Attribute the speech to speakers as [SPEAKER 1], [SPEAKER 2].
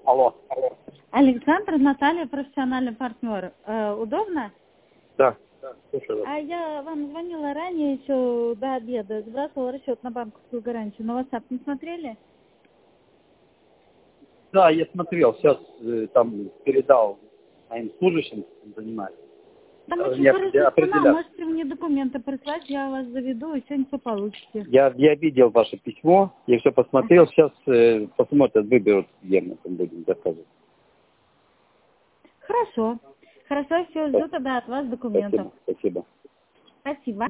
[SPEAKER 1] Алло.
[SPEAKER 2] Александр, Наталья, профессиональный партнер. Удобно?
[SPEAKER 1] Да. Слушаю вас.
[SPEAKER 2] А я вам звонила ранее, еще до обеда, сбрасывала расчет на банковскую гарантию. На WhatsApp не смотрели?
[SPEAKER 1] Да, я смотрел. Сейчас там передал моим служащим, чем занимаюсь.
[SPEAKER 2] Там очень
[SPEAKER 1] Не
[SPEAKER 2] хорошая цена,
[SPEAKER 1] определят.
[SPEAKER 2] можете мне документы прислать, я вас заведу, и сегодня все получите.
[SPEAKER 1] Я видел ваше письмо, я все посмотрел. Сейчас посмотрят, выберут, где мы там будем заказывать.
[SPEAKER 2] Хорошо. Хорошо, все, жду тогда от вас документов.
[SPEAKER 1] Спасибо.
[SPEAKER 2] Спасибо.